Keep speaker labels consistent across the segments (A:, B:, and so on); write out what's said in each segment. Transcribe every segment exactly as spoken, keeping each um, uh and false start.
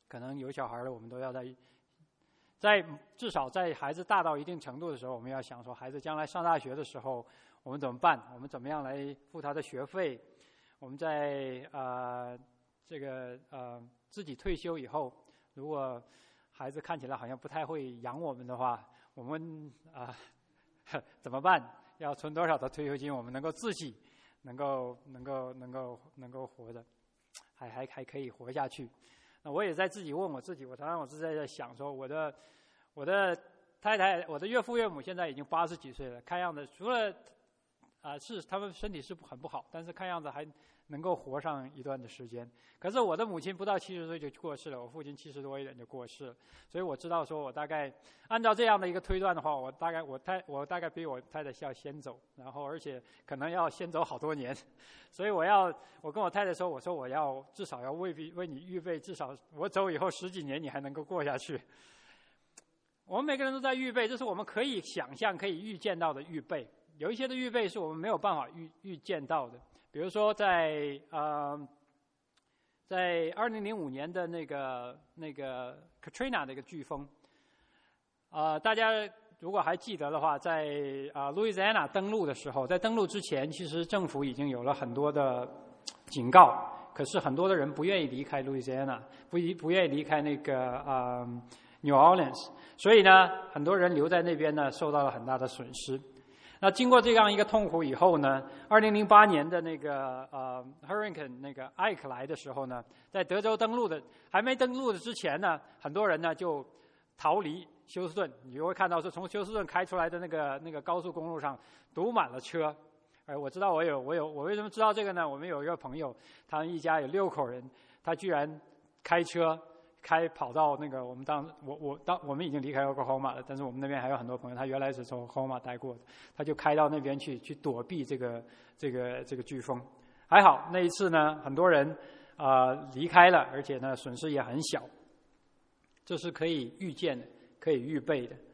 A: 可能有小孩的，我们都要在在至少在孩子大到一定程度的时候，我们要想说，孩子将来上大学的时候，我们怎么办？我们怎么样来付他的学费？我们在呃这个呃自己退休以后，如果孩子看起来好像不太会养我们的话，我们啊、呃、怎么办？要存多少的退休金，我们能够自己能够能够能够能够活着，还还还可以活下去。那我也在自己问我自己，我常常我是在想说，我的我的太太，我的岳父岳母现在已经八十几岁了，看样子除了啊、呃、是他们身体是很不好，但是看样子还能够活上一段的时间。可是我的母亲不到七十岁就过世了，我父亲七十多一点就过世了，所以我知道说，我大概按照这样的一个推断的话，我大概我太我大概比我太太要先走，然后而且可能要先走好多年，所以我要我跟我太太说，我说我要至少要为为你预备，至少我走以后十几年你还能够过下去。我们每个人都在预备，这是我们可以想象、可以预见到的预备。有一些的预备是我们没有办法预预见到的。比如说在呃，在二零零五年的那个那个 Katrina 的一个飓风，啊、呃，大家如果还记得的话，在啊、呃、Louisiana 登陆的时候，在登陆之前，其实政府已经有了很多的警告，可是很多的人不愿意离开 Louisiana， 不不愿意离开那个呃 New Orleans， 所以呢，很多人留在那边呢，受到了很大的损失。那经过这样一个痛苦以后呢，二零零八年的那个呃 Hurricane 那个艾克来的时候呢，在德州登陆的还没登陆的之前呢，很多人呢就逃离休斯顿。你就会看到是从休斯顿开出来的那个那个高速公路上堵满了车。呃，我知道我有我有我为什么知道这个呢？我们有一个朋友，他们一家有六口人，他居然开车。开跑到那个我们当我我当我们已经离开 Oklahoma 了，但是我们那边还有很多朋友，他原来是从 Oklahoma 待过的，他就开到那边去去躲避这个这个这个飓风。还好那一次呢，很多人啊、呃、离开了，而且呢损失也很小，这是可以预见的，可以预备的。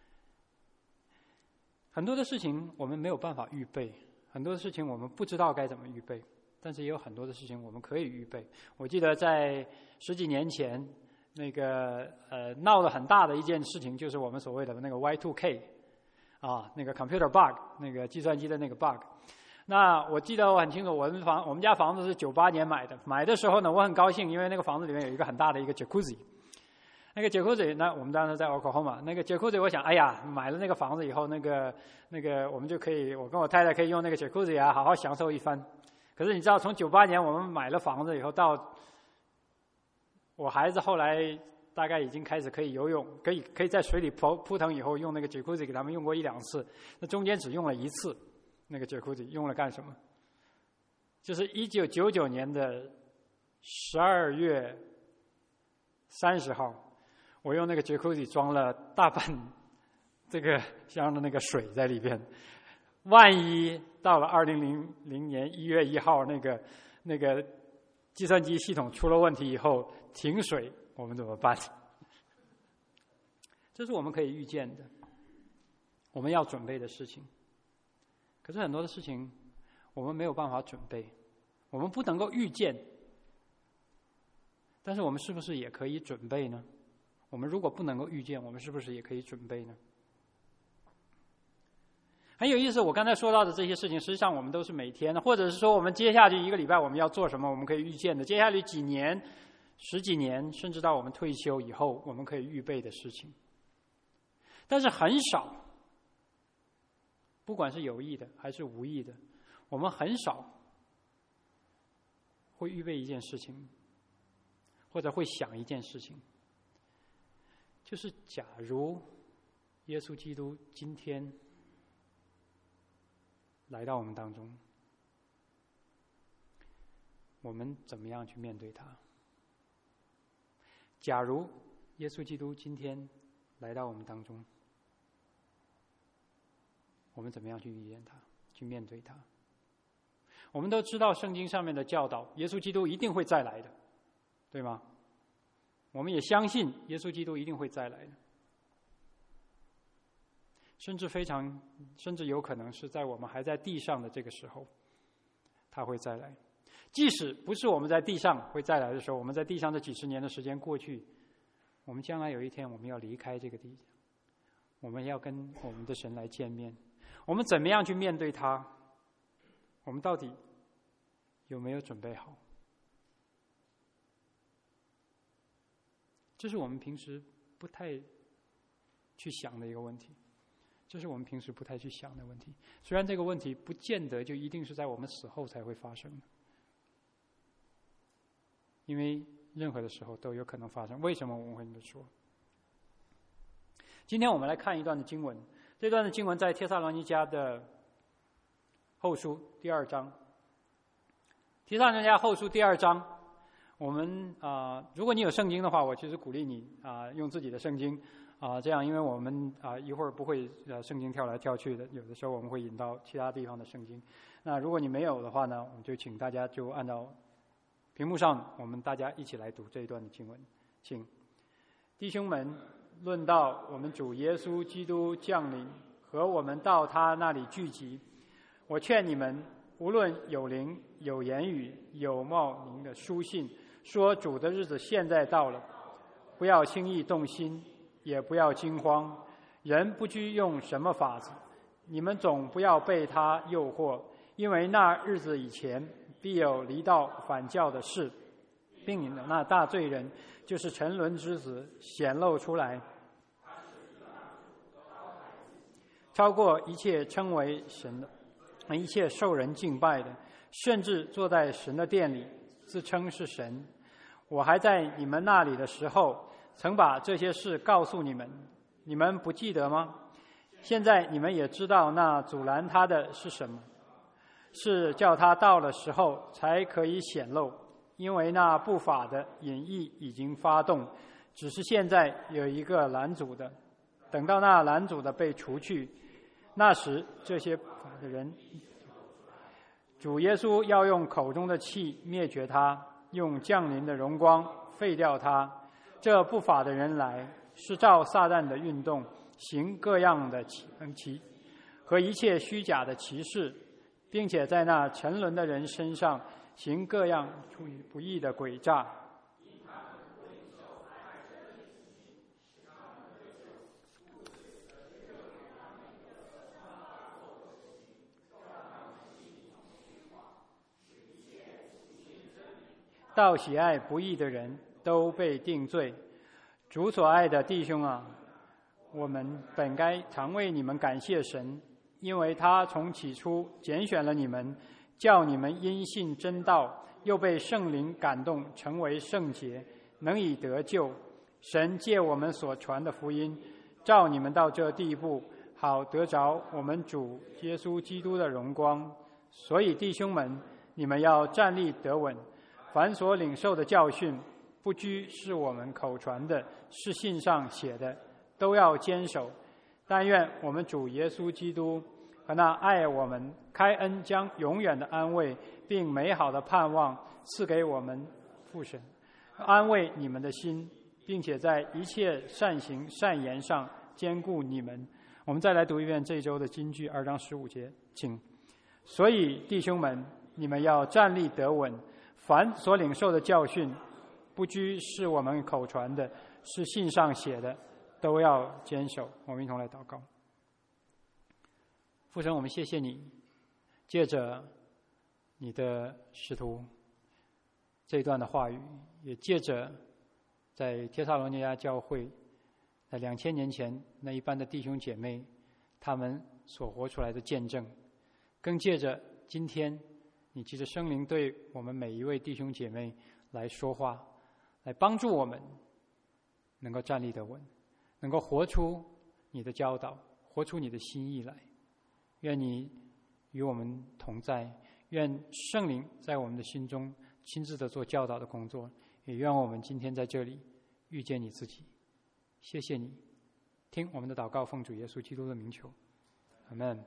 A: 很多的事情我们没有办法预备，很多的事情我们不知道该怎么预备，但是也有很多的事情我们可以预备。我记得在十几年前。那个呃闹得很大的一件事情，就是我们所谓的那个 Y 二 K 啊，那个 computer bug， 那个计算机的那个 bug。那我记得我很清楚，我们房我们家房子是九八年买的，买的时候呢，我很高兴，因为那个房子里面有一个很大的一个 jacuzzi。那个 jacuzzi 呢，我们当时在 Oklahoma， 那个 jacuzzi 我想，哎呀，买了那个房子以后，那个那个我们就可以，我跟我太太可以用那个 jacuzzi 啊，好好享受一番。可是你知道，从九八年我们买了房子以后到我孩子后来大概已经开始可以游泳，可以可以在水里扑扑腾以后，用那个 jacuzzi 给他们用过一两次，那中间只用了一次，那个 jacuzzi 用了干什么？就是一九九九年的十二月三十号，我用那个 jacuzzi 装了大半这个箱的那个水在里边，万一到了二零零零年一月一号那个那个计算机系统出了问题以后停水，我们怎么办？这是我们可以预见的，我们要准备的事情。可是很多的事情我们没有办法准备，我们不能够预见，但是我们是不是也可以准备呢？我们如果不能够预见，我们是不是也可以准备呢？很有意思，我刚才说到的这些事情，实际上我们都是每天，或者是说我们接下去一个礼拜我们要做什么，我们可以预见的。接下来几年、十几年，甚至到我们退休以后，我们可以预备的事情。但是很少，不管是有意的还是无意的，我们很少会预备一件事情，或者会想一件事情，就是假如耶稣基督今天来到我们当中，我们怎么样去面对他？假如耶稣基督今天来到我们当中，我们怎么样去遇见他，去面对他？我们都知道圣经上面的教导，耶稣基督一定会再来的，对吗？我们也相信耶稣基督一定会再来的，甚至非常，甚至有可能是在我们还在地上的这个时候，他会再来。 即使不是我们在地上会再来的时候，我们在地上这几十年的时间过去，我们将来有一天我们要离开这个地，我们要跟我们的神来见面，我们怎么样去面对他？我们到底有没有准备好？这是我们平时不太去想的一个问题，这是我们平时不太去想的问题。虽然这个问题不见得就一定是在我们死后才会发生的，因为任何的时候都有可能发生。为什么我们会这么说？今天我们来看一段的经文，这段的经文在帖撒罗尼迦的后书第二章。帖撒罗尼迦后书第二章，我们啊、呃，如果你有圣经的话，我其实鼓励你啊、呃，用自己的圣经啊、呃，这样，因为我们啊、呃、一会儿不会呃圣经跳来跳去的，有的时候我们会引到其他地方的圣经。那如果你没有的话呢，我们就请大家就按照屏幕上，我们大家一起来读这一段的经文，请弟兄们，论到我们主耶稣基督降临和我们到他那里聚集，我劝你们，无论有灵、有言语、有冒名的书信，说主的日子现在到了，不要轻易动心，也不要惊慌。人不拘用什么法子，你们总不要被他诱惑，因为那日子以前必有离道反教的事，并那大罪人就是沉沦之子显露出来，超过一切称为神的，一切受人敬拜的，甚至坐在神的殿里自称是神。我还在你们那里的时候，曾把这些事告诉你们，你们不记得吗？现在你们也知道那阻拦他的是什么，是叫他到了时候才可以显露，因为那不法的隐意已经发动，只是现在有一个拦阻的，等到那拦阻的被除去，那时这些不法的人，主耶稣要用口中的气灭绝他，用降临的荣光废掉他。这不法的人来，是照撒旦的运动，行各样的奇和一切虚假的奇事，并且在那沉沦的人身上行各样出于不义的诡诈。到喜爱不义的人都被定罪。主所爱的弟兄啊，我们本该常为你们感谢神，因为他从起初拣选了你们，叫你们因信真道，又被圣灵感动，成为圣洁，能以得救。神借我们所传的福音，召你们到这地步，好得着我们主耶稣基督的荣光。所以弟兄们，你们要站立得稳，凡所领受的教训，不拘是我们口传的，是信上写的，都要坚守。但愿我们主耶稣基督和那爱我们、开恩将永远的安慰并美好的盼望赐给我们父神，安慰你们的心，并且在一切善行善言上坚固你们。我们再来读一遍这一周的金句，二章十五节，请。所以弟兄们，你们要站立得稳，凡所领受的教训，不拘是我们口传的，是信上写的，都要坚守。我们一同来祷告。父神，我们谢谢你，借着你的使徒这一段的话语，也借着在帖撒罗尼迦教会在两千年前那一班的弟兄姐妹他们所活出来的见证，更借着今天你藉着圣灵对我们每一位弟兄姐妹来说话，来帮助我们能够站立得稳，能够活出你的教导，活出你的心意来。愿你与我们同在，愿圣灵在我们的心中亲自的做教导的工作，也愿我们今天在这里遇见你自己。谢谢你，听我们的祷告，奉主耶稣基督的名求，阿们。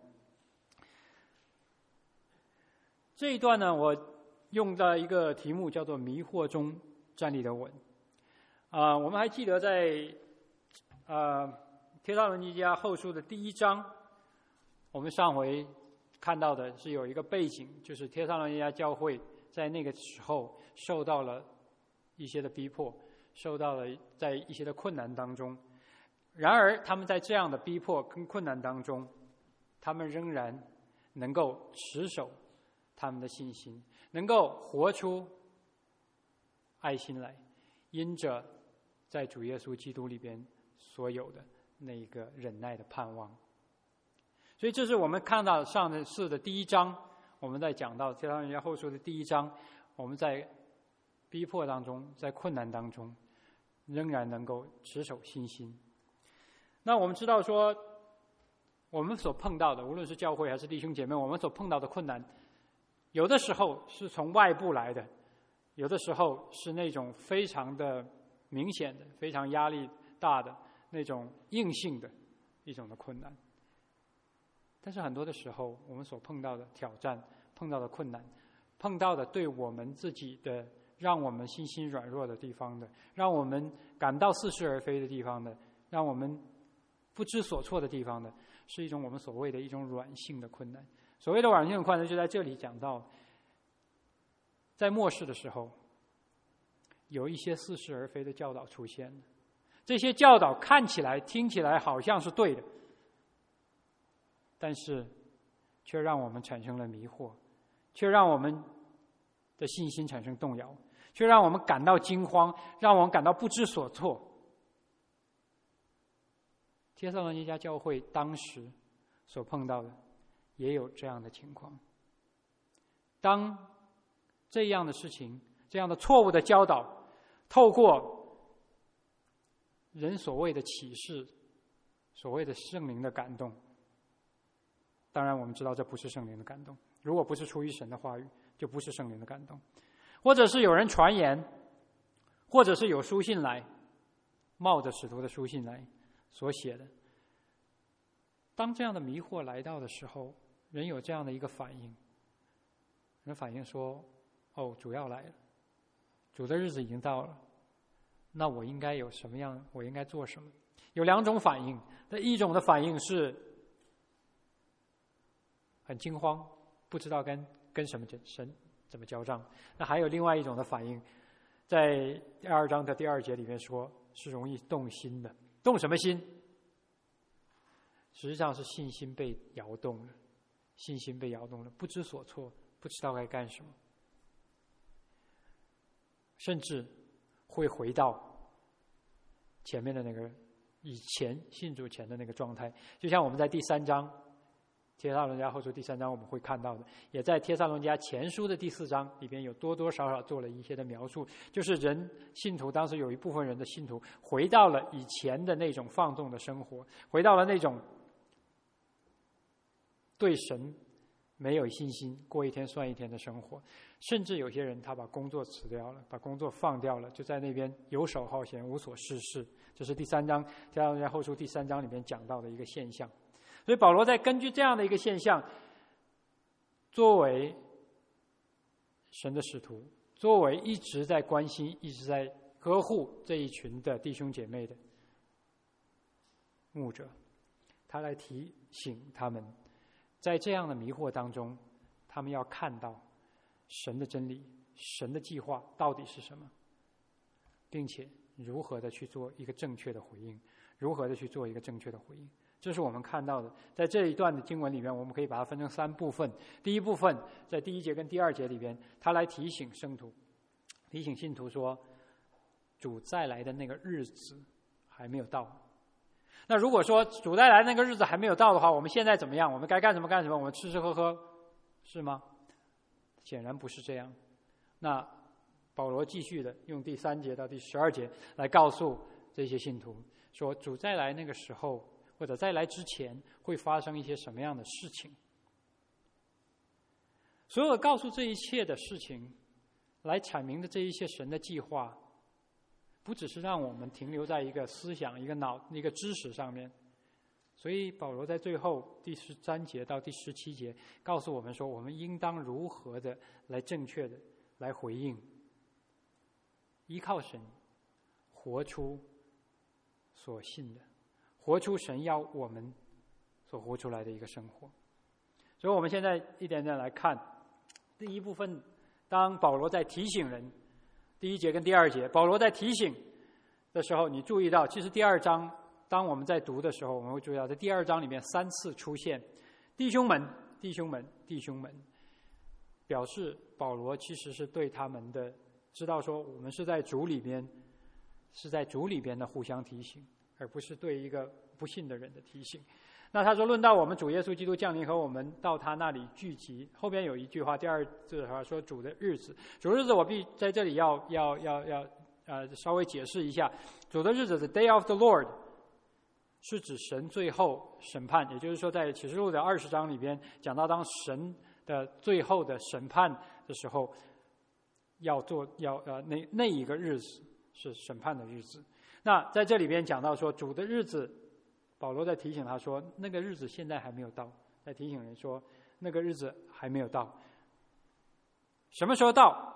A: 这一段呢，我用到一个题目叫做迷惑中站立得稳。啊、呃，我们还记得在呃帖撒罗尼迦后书的第一章，我们上回看到的是有一个背景，就是帖撒罗尼迦教会在那个时候受到了一些的逼迫，受到了在一些的困难当中。然而他们在这样的逼迫跟困难当中，他们仍然能够持守他们的信心，能够活出爱心来，因着在主耶稣基督里边所有的那一个忍耐的盼望。所以这是我们看到上次的第一章，我们在讲到帖撒罗尼迦后书的第一章，我们在逼迫当中，在困难当中仍然能够持守信心。那我们知道说，我们所碰到的，无论是教会还是弟兄姐妹，我们所碰到的困难，有的时候是从外部来的，有的时候是那种非常的明显的、非常压力大的那种硬性的一种的困难。但是很多的时候，我们所碰到的挑战、碰到的困难、碰到的对我们自己的让我们信心软弱的地方的，让我们感到似是而非的地方的，让我们不知所措的地方的，是一种我们所谓的一种软性的困难。所谓的软性的困难，就在这里讲到，在末世的时候，有一些似是而非的教导出现了。这些教导看起来、听起来好像是对的，但是却让我们产生了迷惑，却让我们的信心产生动摇，却让我们感到惊慌，让我们感到不知所措。帖撒罗尼迦教会当时所碰到的也有这样的情况。当这样的事情，这样的错误的教导，透过人所谓的启示，所谓的圣灵的感动，当然我们知道这不是圣灵的感动，如果不是出于神的话语，就不是圣灵的感动。或者是有人传言，或者是有书信来，冒着使徒的书信来所写的。当这样的迷惑来到的时候，人有这样的一个反应，人反应说，哦，主要来了，主的日子已经到了，那我应该有什么样，我应该做什么？有两种反应。一种的反应是很惊慌，不知道跟跟什么神怎么交账。那还有另外一种的反应，在第二章的第二节里面说，是容易动心的。动什么心？实际上是信心被摇动了，信心被摇动了，不知所措，不知道该干什么，甚至会回到前面的那个以前信主前的那个状态。就像我们在第三章帖撒罗尼迦后书第三章我们会看到的，也在帖撒罗尼迦前书的第四章里边有多多少少做了一些的描述，就是人信徒当时有一部分人的信徒回到了以前的那种放纵的生活，回到了那种对神没有信心，过一天算一天的生活。甚至有些人他把工作辞掉了，把工作放掉了，就在那边游手好闲，无所事事。这是第三章帖撒罗尼迦后书第三章里面讲到的一个现象。所以保罗在根据这样的一个现象，作为神的使徒，作为一直在关心、一直在呵护这一群的弟兄姐妹的牧者，他来提醒他们，在这样的迷惑当中，他们要看到神的真理、神的计划到底是什么，并且如何的去做一个正确的回应，如何的去做一个正确的回应。这是我们看到的。在这一段的经文里面，我们可以把它分成三部分。第一部分在第一节跟第二节里边，他来提醒圣徒，提醒信徒说，主再来的那个日子还没有到。那如果说主再来的那个日子还没有到的话，我们现在怎么样？我们该干什么干什么？我们吃吃喝喝，是吗？显然不是这样。那保罗继续的用第三节到第十二节来告诉这些信徒说，主再来那个时候，或者再来之前会发生一些什么样的事情。所有告诉这一切的事情来阐明的这一些神的计划，不只是让我们停留在一个思想、一个脑、一个知识上面。所以保罗在最后第十三节到第十七节告诉我们说，我们应当如何的来正确的来回应，依靠神，活出所信的，活出神要我们所活出来的一个生活。所以我们现在一点点来看第一部分当保罗在提醒人，第一节跟第二节，保罗在提醒的时候，你注意到，其实第二章当我们在读的时候，我们会注意到，在第二章里面三次出现弟兄们、弟兄们、弟兄们，表示保罗其实是对他们的知道说，我们是在主里边，是在主里边的互相提醒，而不是对一个不信的人的提醒。那他说，论到我们主耶稣基督降临和我们到他那里聚集，后边有一句话，第二句话说主的日子，主的日子我必在这里要要要要呃稍微解释一下，主的日子 the day of the Lord 是指神最后审判，也就是说在启示录的二十章里边讲到，当神的最后的审判的时候，要做要呃那那一个日子是审判的日子。那在这里边讲到说主的日子，保罗在提醒他说，那个日子现在还没有到，在提醒人说那个日子还没有到。什么时候到？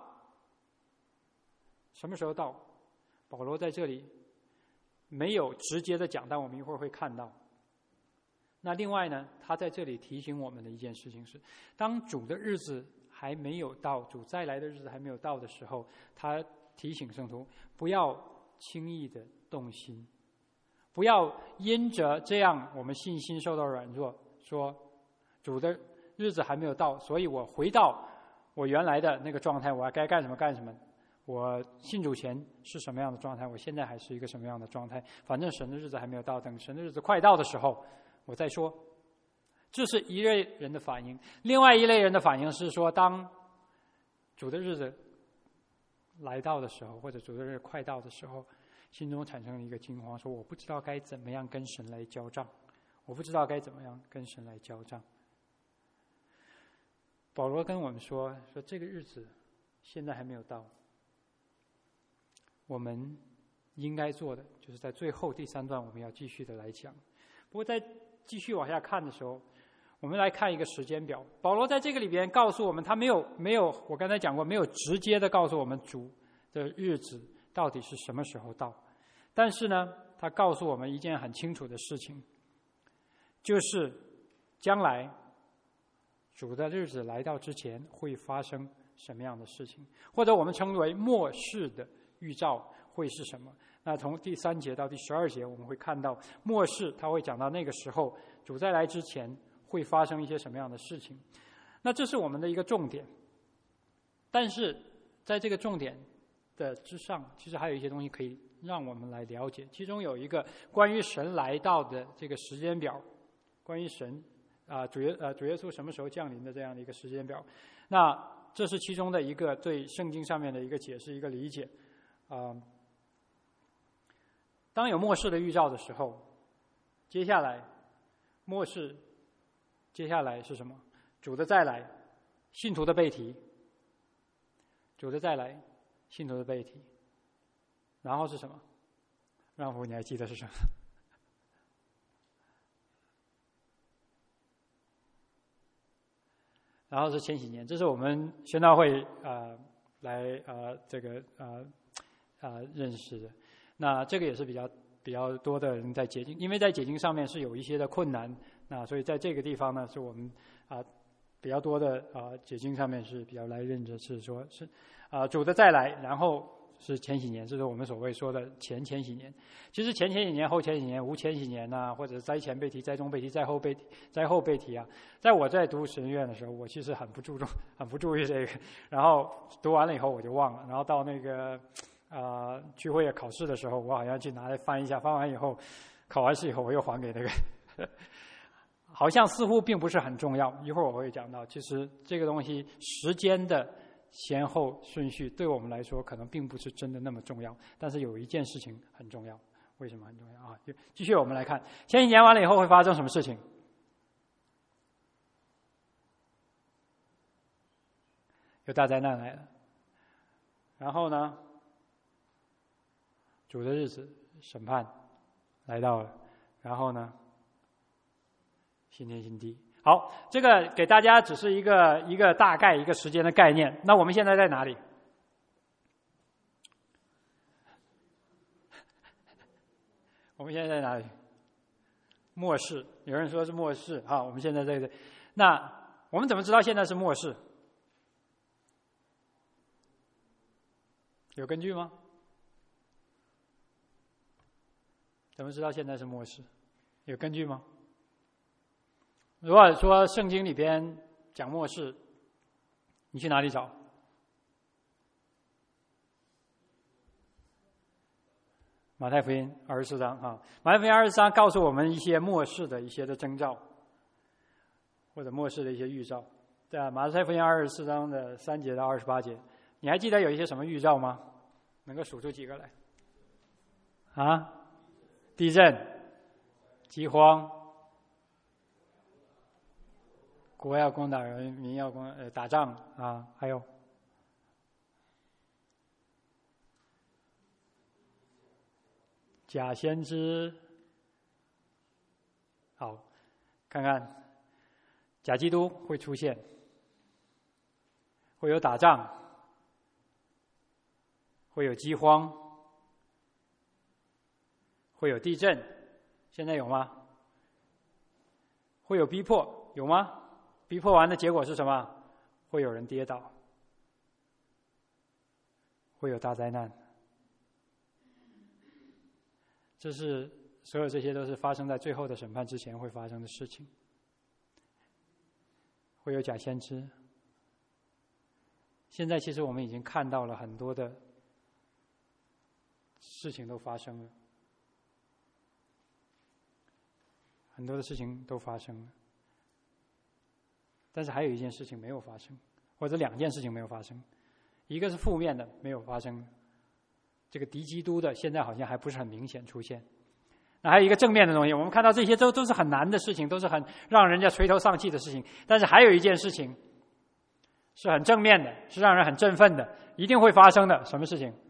A: 什么时候到？保罗在这里没有直接的讲，但我们一会儿会看到。那另外呢，他在这里提醒我们的一件事情是，当主的日子还没有到，主再来的日子还没有到的时候，他提醒圣徒不要轻易的动心，不要因着这样我们信心受到软弱，说主的日子还没有到，所以我回到我原来的那个状态，我该干什么干什么。我信主前是什么样的状态，我现在还是一个什么样的状态，反正神的日子还没有到，等神的日子快到的时候我再说。这是一类人的反应。另外一类人的反应是说，当主的日子来到的时候，或者主的日子快到的时候，心中产生了一个惊慌，说我不知道该怎么样跟神来交账，我不知道该怎么样跟神来交账。保罗跟我们说，说这个日子现在还没有到，我们应该做的就是在最后第三段我们要继续的来讲。不过在继续往下看的时候，我们来看一个时间表。保罗在这个里边告诉我们，他没有没有我刚才讲过，没有直接的告诉我们主的日子到底是什么时候到，但是呢，他告诉我们一件很清楚的事情，就是将来主的日子来到之前会发生什么样的事情，或者我们称为末世的预兆会是什么。那从第三节到第十二节我们会看到末世，他会讲到那个时候主再来之前会发生一些什么样的事情。那这是我们的一个重点，但是在这个重点的之上，其实还有一些东西可以让我们来了解。其中有一个关于神来到的这个时间表，关于神啊主耶呃主耶稣什么时候降临的这样的一个时间表。那这是其中的一个对圣经上面的一个解释，一个理解。啊、呃，当有末世的预兆的时候，接下来末世接下来是什么？主的再来，信徒的被提。主的再来，信徒的被提。然后是什么？让福，你还记得是什么？然后是千禧年，这是我们宣道会呃来呃这个呃呃认识的。那这个也是比较比较多的人在解经，因为在解经上面是有一些的困难，那所以在这个地方呢，是我们啊、呃、比较多的啊、呃、解经上面是比较来认着，是说是啊、呃、主的再来，然后是千禧年，这是我们所谓说的前千禧年。其实前千禧年、后千禧年、无千禧年呐、啊，或者灾前被提、灾中被提、灾后被提、灾后被提啊。在我在读神学院的时候，我其实很不注重、很不注意这个，然后读完了以后我就忘了，然后到那个呃聚会考试的时候，我好像去拿来翻一下，翻完以后，考完试以后我又还给那个，好像似乎并不是很重要。一会儿我会讲到，其实这个东西时间的先后顺序对我们来说可能并不是真的那么重要，但是有一件事情很重要。为什么很重要啊？继续我们来看，千禧年完了以后会发生什么事情？有大灾难来了，然后呢，主的日子审判来到了，然后呢，新天新地。好，这个给大家只是一个一个大概一个时间的概念。那我们现在在哪里？我们现在在哪里？末世。有人说是末世，好，我们现在在这。那我们怎么知道现在是末世？ 有根据吗？怎么知道现在是末世？有根据吗？如果说圣经里边讲末世，你去哪里找？马太福音二十四章啊，马太福音二十四章告诉我们一些末世的一些的征兆，或者末世的一些预兆。对啊，马太福音二十四章的三节到二十八节，你还记得有一些什么预兆吗？能够数出几个来？啊，地震、饥荒、国要攻打人，民要攻呃打仗啊，还有假先知。好，看看假基督会出现，会有打仗，会有饥荒，会有地震，现在有吗？会有逼迫，有吗？逼迫完的结果是什么？会有人跌倒，会有大灾难。这是所有这些都是发生在最后的审判之前会发生的事情。会有假先知。现在其实我们已经看到了很多的事情都发生了，很多的事情都发生了，但是还有一件事情没有发生，或者两件事情没有发生。一个是负面的没有发生，这个敌基督的现在好像还不是很明显出现。那还有一个正面的东西，我们看到这些都都是很难的事情，都是很让人家垂头丧气的事情。但是还有一件事情是很正面的，是让人很振奋的，一定会发生的。什么事情？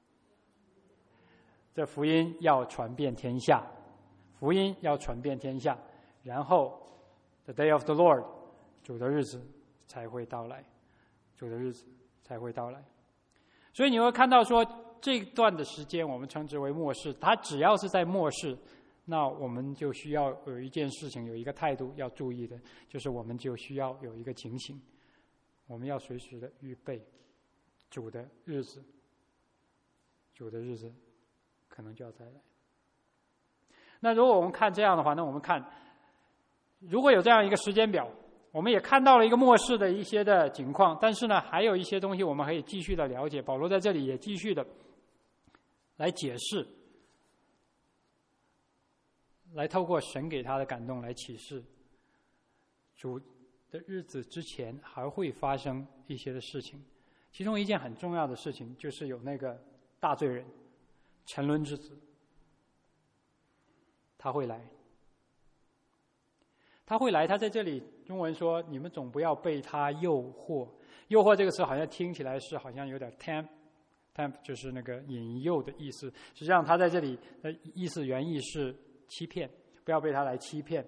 A: 这福音要传遍天下，福音要传遍天下，然后 the day of the Lord， 主的日子才会到来，主的日子才会到来。所以你会看到说，这段的时间我们称之为末世，它只要是在末世，那我们就需要有一件事情，有一个态度要注意的，就是我们就需要有一个警醒，我们要随时的预备主的日子，主的日子可能就要再来。那如果我们看这样的话，那我们看如果有这样一个时间表，我们也看到了一个末世的一些的情况，但是呢还有一些东西我们可以继续的了解，保罗在这里也继续的来解释，来透过神给他的感动来启示主的日子之前还会发生一些的事情。其中一件很重要的事情就是有那个大罪人沉沦之子，他会来，他会来。他在这里中文说你们总不要被他诱惑，诱惑这个词好像听起来是好像有点 tempt tempt 就是那个引诱的意思，实际上他在这里的意思原意是欺骗，不要被他来欺骗。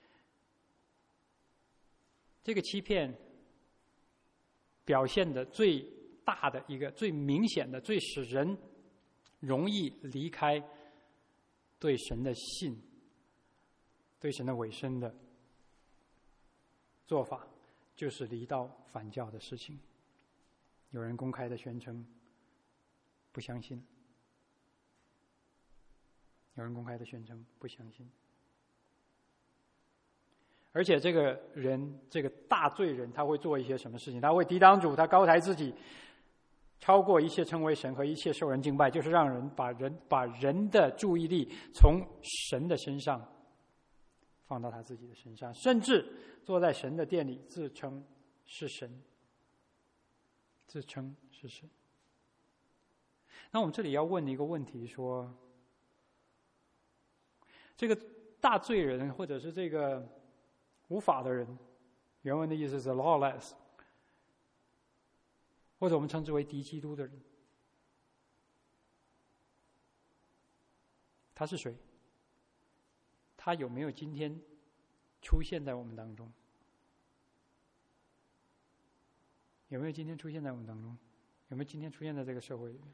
A: 这个欺骗表现的最大的一个最明显的最使人容易离开对神的信，对神的委身的做法，就是离道反教的事情。有人公开的宣称不相信，有人公开的宣称不相信，而且这个人这个大罪人他会做一些什么事情？他会抵挡主，他高抬自己超过一切称为神和一切受人敬拜，就是让人把人把人的注意力从神的身上放到他自己的身上，甚至坐在神的殿里自称是神，自称是神。那我们这里要问一个问题，说这个大罪人或者是这个无法的人，原文的意思是 lawless， 或者我们称之为敌基督的人，他是谁？他有没有今天出现在我们当中？有没有今天出现在我们当中？有没有今天出现在这个社会里面？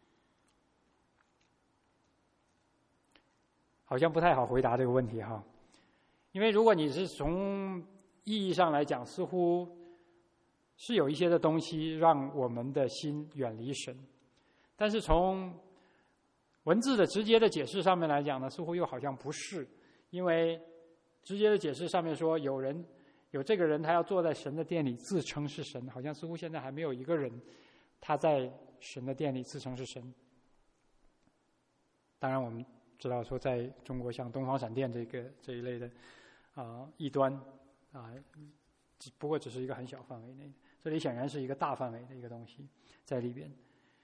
A: 好像不太好回答这个问题哈，因为如果你是从意义上来讲，似乎是有一些的东西让我们的心远离神， 但是从文字的直接的解释上面来讲呢，似乎又好像不是，因为直接的解释上面说有人有这个人他要坐在神的殿里自称是神，好像似乎现在还没有一个人他在神的殿里自称是神。当然我们知道说在中国像东方闪电这个这一类的啊、呃、异端啊、呃，只不过只是一个很小范围内，这里显然是一个大范围的一个东西在里边。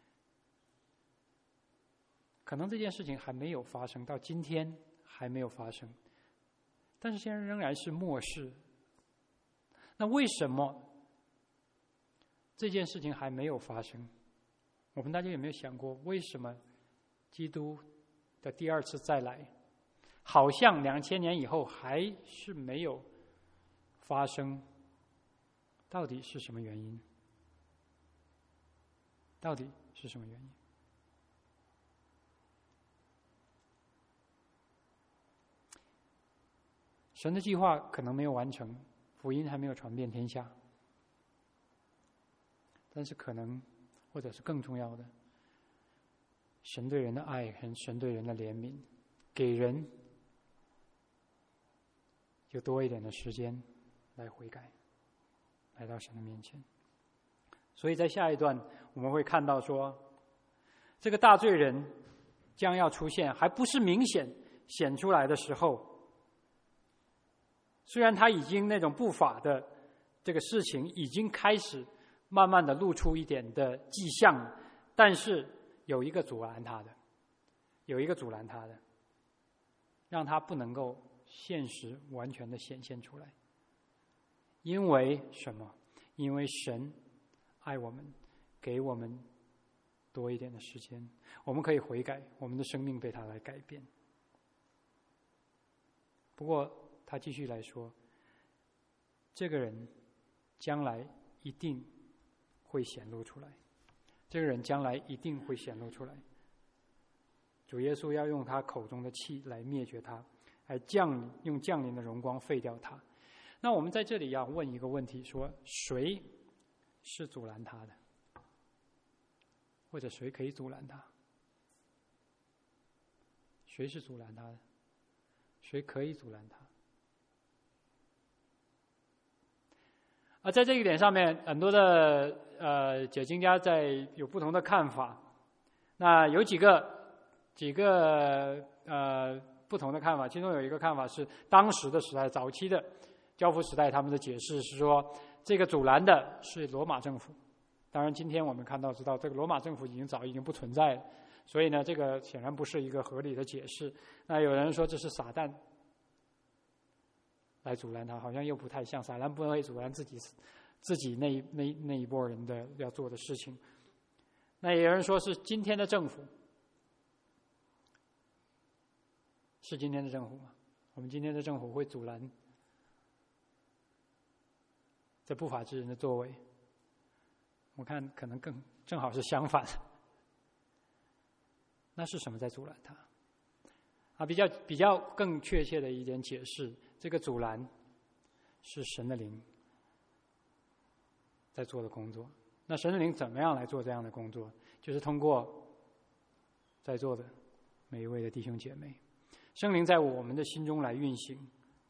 A: 可能这件事情还没有发生，到今天还没有发生，但是现在仍然是末世。那为什么这件事情还没有发生？我们大家有没有想过，为什么基督的第二次再来，好像两千年以后还是没有发生？到底是什么原因？到底是什么原因？神的计划可能没有完成，福音还没有传遍天下，但是可能，或者是更重要的，神对人的爱和神对人的怜悯，给人有多一点的时间来悔改，来到神的面前。所以在下一段我们会看到说，这个大罪人将要出现，还不是明显显出来的时候，虽然他已经那种不法的这个事情已经开始慢慢的露出一点的迹象，但是有一个阻拦他的，有一个阻拦他的，让他不能够现实完全的显现出来。因为什么？因为神爱我们，给我们多一点的时间，我们可以悔改，我们的生命被他来改变。不过他继续来说，这个人将来一定会显露出来，这个人将来一定会显露出来。主耶稣要用他口中的气来灭绝他，来降用降临的荣光废掉他。那我们在这里要问一个问题，说谁是阻拦他的？或者谁可以阻拦他？谁是阻拦他的？谁可以阻拦他？啊，在这一点上面，很多的呃解经家在有不同的看法。那有几个几个呃不同的看法，其中有一个看法是当时的时代，早期的教父时代，他们的解释是说，这个阻拦的是罗马政府。当然，今天我们看到知道，这个罗马政府已经早已经不存在了，所以呢，这个显然不是一个合理的解释。那有人说这是撒旦来阻拦他，好像又不太像，撒旦不会阻拦自己自己那一那那一波人的要做的事情。那也有人说是今天的政府，是今天的政府吗？我们今天的政府会阻拦这不法之人的作为？我看可能更正好是相反。那是什么在阻拦他？啊，比较比较更确切的一点解释，这个阻拦是神的灵在做的工作。那神的灵怎么样来做这样的工作？就是通过在座的每一位的弟兄姐妹，圣灵在我们的心中来运行，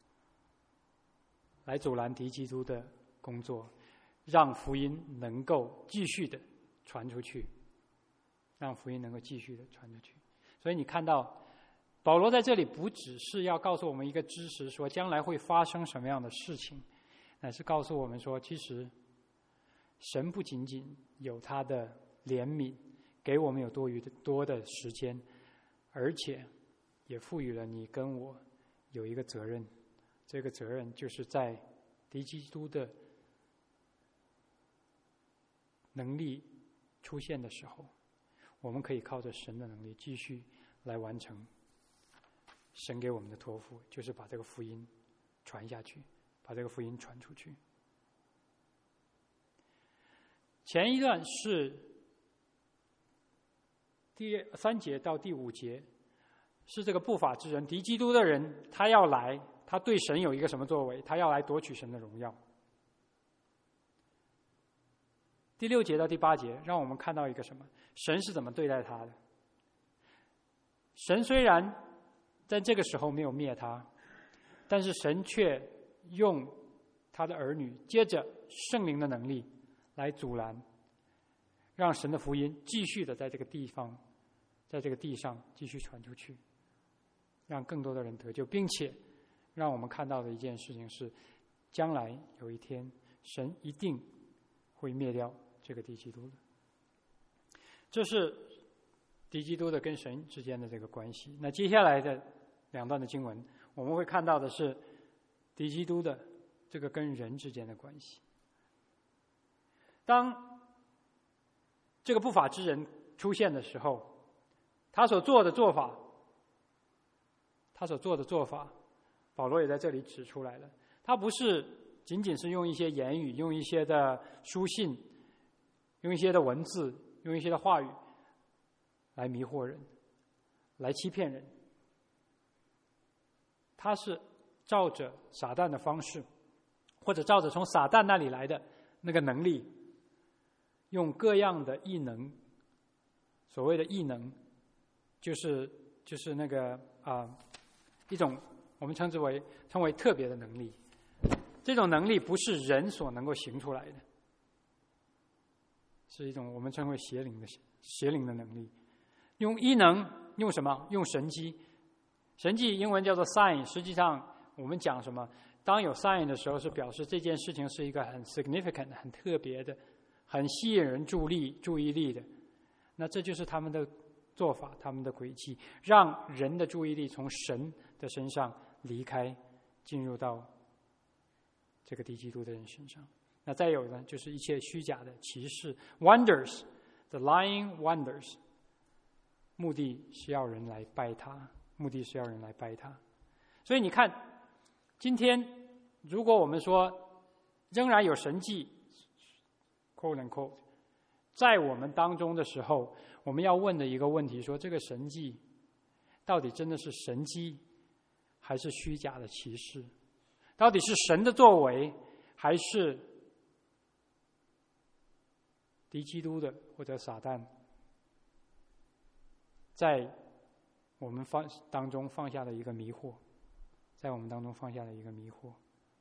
A: 来阻拦敌基督的工作，让福音能够继续的传出去，让福音能够继续的传出去。所以你看到保罗在这里不只是要告诉我们一个知识，说将来会发生什么样的事情，乃是告诉我们说，其实神不仅仅有他的怜悯，给我们有多余的多的时间，而且也赋予了你跟我有一个责任。这个责任就是在敌基督的能力出现的时候，我们可以靠着神的能力继续来完成神给我们的托付，就是把这个福音传下去，把这个福音传出去。前一段是第三节到第五节，是这个不法之人敌基督的人，他要来，他对神有一个什么作为？他要来夺取神的荣耀。 第六节到第八节让我们看到一个什么？神是怎么对待他的。神虽然在这个时候没有灭他，但是神却用他的儿女接着圣灵的能力来阻拦，让神的福音继续的在这个地方，在这个地上继续传出去，让更多的人得救，并且让我们看到的一件事情是，将来有一天神一定会灭掉这个敌基督的。这是敌基督的跟神之间的这个关系。那接下来的两段的经文，我们会看到的是敌基督的这个跟人之间的关系。当这个不法之人出现的时候，他所做的做法，他所做的做法，保罗也在这里指出来了。他不是仅仅是用一些言语，用一些的书信，用一些的文字，用一些的话语来迷惑人，来欺骗人。他是照着撒旦的方式，或者照着从撒旦那里来的那个能力，用各样的异能，所谓的异能，就是就是那个啊、呃、一种我们称之为称为特别的能力。这种能力不是人所能够行出来的，是一种我们称为邪灵的邪灵的能力。用异能，用什么？用神迹。神迹英文叫做 sign， 实际上我们讲什么？当有 sign 的时候，是表示这件事情是一个很 significant、很特别的、很吸引人注意注意力的。那这就是他们的做法，他们的轨迹，让人的注意力从神的身上离开，进入到这个敌基督的人身上。那再有呢，就是一切虚假的奇事 wonders， the lying wonders， 目的是要人来拜他，目的是要人来拜他。所以你看，今天如果我们说仍然有神迹 quote and quote 在我们当中的时候，我们要问的一个问题说，这个神迹到底真的是神迹，还是虚假的奇事？到底是神的作为，还是敌基督的或者撒旦在我们放当中放下的一个迷惑，在我们当中放下的一个迷惑。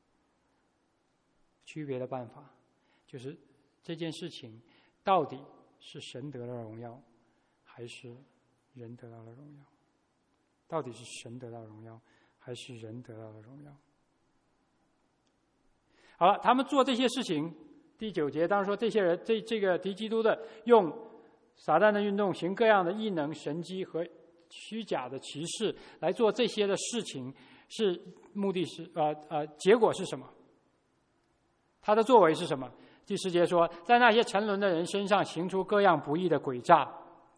A: 区别的办法就是这件事情到底是神得了荣耀，还是人得到了荣耀？到底是神得到荣耀，还是人得到了荣耀？好了，他们做这些事情，第九节当然说这些人，这这个敌基督的用撒旦的运动，行各样的异能、神迹和虚假的奇事来做这些的事情，是目的是呃呃，结果是什么？他的作为是什么？第十节说，在那些沉沦的人身上行出各样不义的诡诈，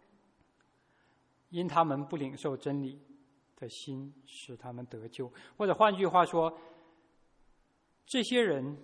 A: 因他们不领受真理的心，使他们得救。或者换句话说，这些人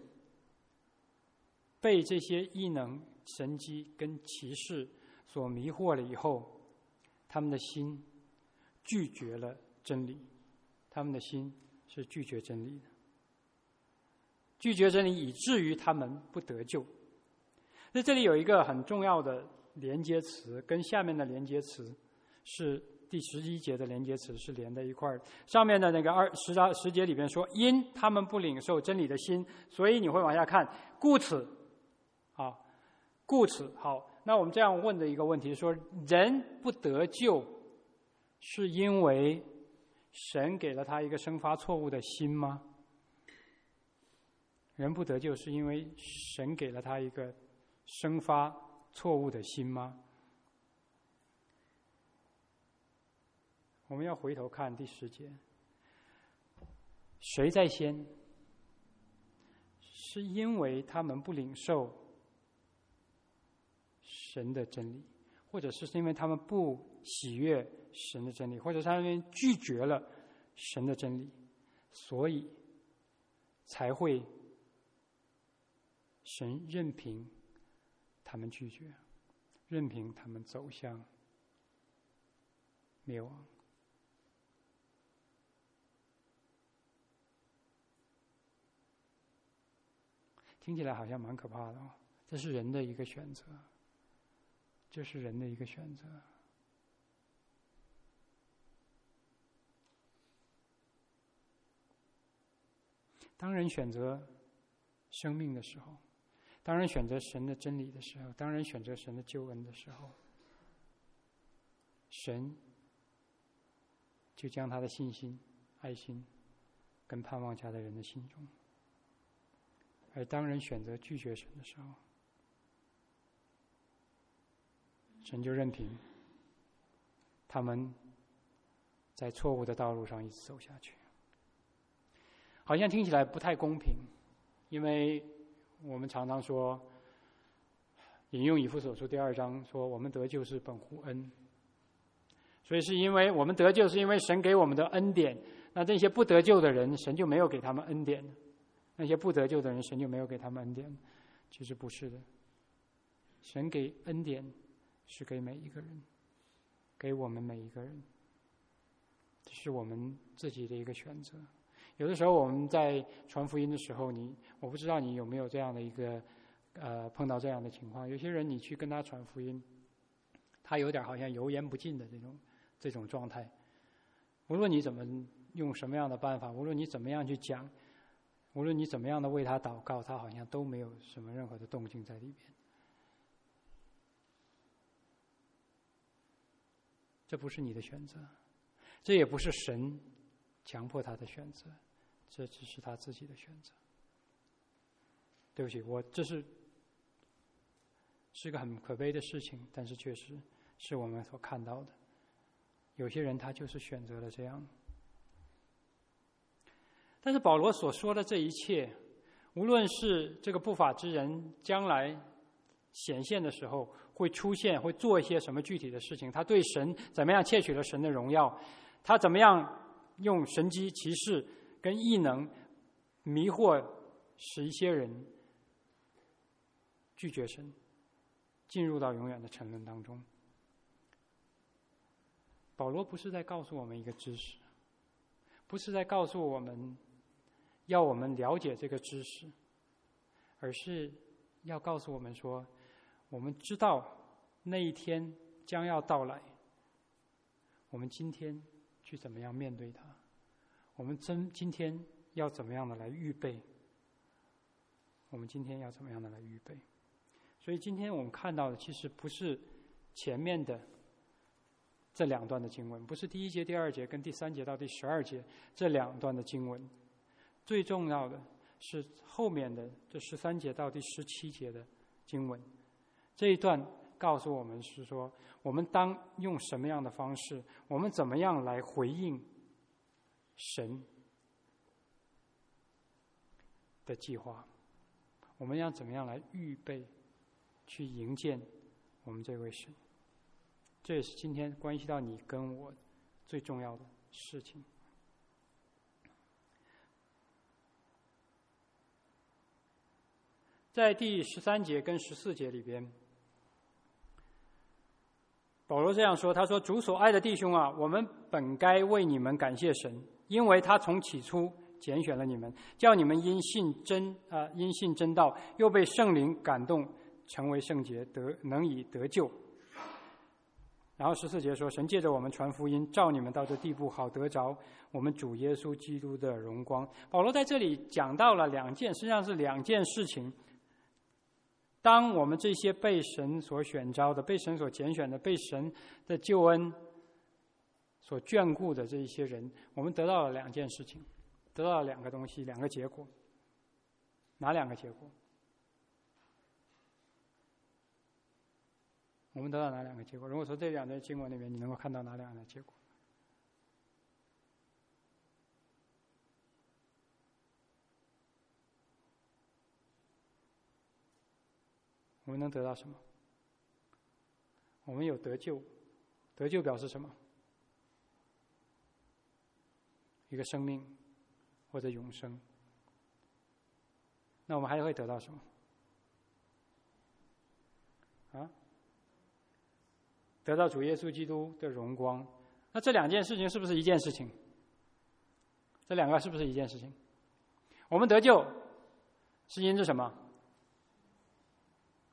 A: 被这些异能、神迹跟奇事所迷惑了以后，他们的心拒绝了真理，他们的心是拒绝真理的，拒绝真理以至于他们不得救。那这里有一个很重要的连接词，跟下面的连接词是第十一节的连接词是连在一块儿。上面的那个二十十节里边说，因他们不领受真理的心，所以你会往下看，故此，好，故此，好。那我们这样问的一个问题说，人不得救，是因为神给了他一个生发错误的心吗？人不得救是因为神给了他一个生发错误的心吗？我们要回头看第十节，谁在先？是因为他们不领受神的真理，或者是因为他们不喜悦神的真理，或者他们拒绝了神的真理，所以才会神任凭他们拒绝，任凭他们走向灭亡。听起来好像蛮可怕的哦， 这是人的一个选择，这是人的一个选择。当人选择生命的时候，当人选择神的真理的时候，当人选择神的救恩的时候，神就将他的信心、爱心跟盼望加在人的心中。而当人选择拒绝神的时候，神就任凭他们在错误的道路上一直走下去。好像听起来不太公平，因为我们常常说，引用以弗所书第二章说，我们得救是本乎恩，所以是因为我们得救是因为神给我们的恩典，那这些不得救的人，神就没有给他们恩典，那些不得救的人，神就没有给他们恩典。其实不是的，神给恩典是给每一个人，给我们每一个人，这是我们自己的一个选择。有的时候我们在传福音的时候，你我不知道你有没有这样的一个呃碰到这样的情况，有些人你去跟他传福音，他有点好像油盐不进的这种这种状态。无论你怎么用什么样的办法，无论你怎么样去讲，无论你怎么样的为他祷告，他好像都没有什么任何的动静在里边。这不是你的选择，这也不是神强迫他的选择，这只是他自己的选择。对不起，我这是是个很可悲的事情，但是确实是我们所看到的。有些人他就是选择了这样。但是保罗所说的这一切，无论是这个不法之人将来显现的时候会出现，会做一些什么具体的事情，他对神怎么样窃取了神的荣耀，他怎么样用神迹奇事跟异能迷惑使一些人拒绝神，进入到永远的沉沦当中。保罗不是在告诉我们一个知识，不是在告诉我们要我们了解这个知识，而是要告诉我们说，我们知道那一天将要到来，我们今天去怎么样面对它，我们真今天要怎么样的来预备，我们今天要怎么样的来预备。所以今天我们看到的其实不是前面的这两段的经文，不是第一节、第二节跟第三节到第十二节这两段的经文，最重要的是后面的这十三节到第十七节的经文。这一段告诉我们是说，我们当用什么样的方式，我们怎么样来回应神的计划，我们要怎么样来预备去迎接我们这位神。这也是今天关系到你跟我最重要的事情。在第十三节跟十四节里边，保罗这样说，他说，主所爱的弟兄啊，我们本该为你们感谢神，因为他从起初拣选了你们，叫你们因信真啊、呃、因信真道，又被圣灵感动，成为圣洁，得能以得救。然后十四节说，神借着我们传福音，召你们到这地步，好得着我们主耶稣基督的荣光。保罗在这里讲到了两件，实际上是两件事情。当我们这些被神所选召的、被神所拣选的、被神的救恩所眷顾的这一些人，我们得到了两件事情，得到了两个东西，两个结果。哪两个结果？我们得到哪两个结果？如果说这两段经文里面你能够看到哪两个结果？我们能得到什么？我们有得救，得救表示什么？一个生命或者永生。那我们还会得到什么？啊？得到主耶稣基督的荣光。那这两件事情是不是一件事情？这两个是不是一件事情？我们得救是因着什么？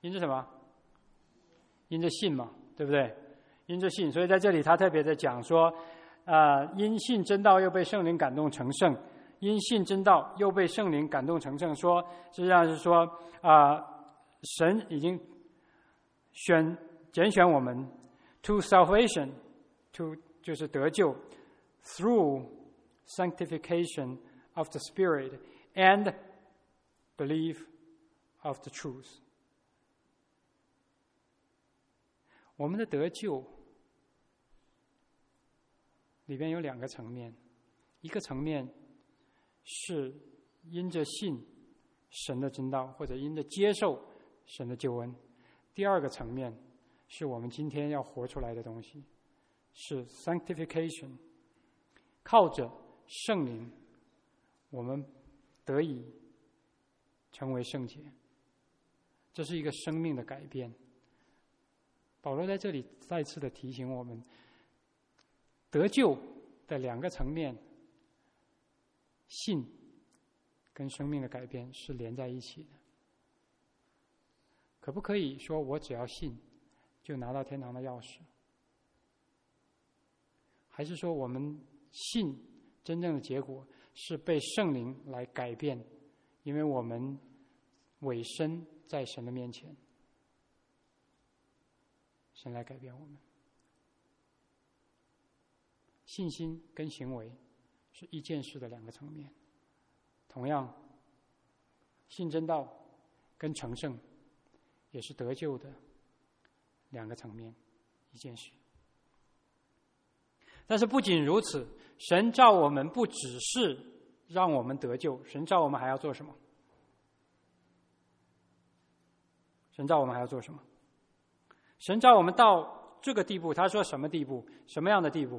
A: 因着什么？因着信嘛，对不对？因着信，所以在这里他特别的讲说，呃，因信真道又被圣灵感动成圣，因信真道又被圣灵感动成圣，说实际上是说啊、呃，神已经选拣选我们 to salvation to 就是得救 through sanctification of the Spirit and belief of the truth。我们的得救里边有两个层面，一个层面是因着信神的真道，或者因着接受神的救恩；第二个层面是我们今天要活出来的东西，是 sanctification， 靠着圣灵我们得以成为圣洁，这是一个生命的改变。保罗在这里再次的提醒我们，得救的两个层面，信跟生命的改变是连在一起的。可不可以说我只要信就拿到天堂的钥匙？还是说我们信真正的结果是被圣灵来改变，因为我们委身在神的面前，神来改变我们。信心跟行为是一件事的两个层面，同样，信真道跟成圣也是得救的两个层面，一件事。但是不仅如此，神召我们不只是让我们得救，神召我们还要做什么？神召我们还要做什么？神召我们到这个地步，他说什么地步？什么样的地步？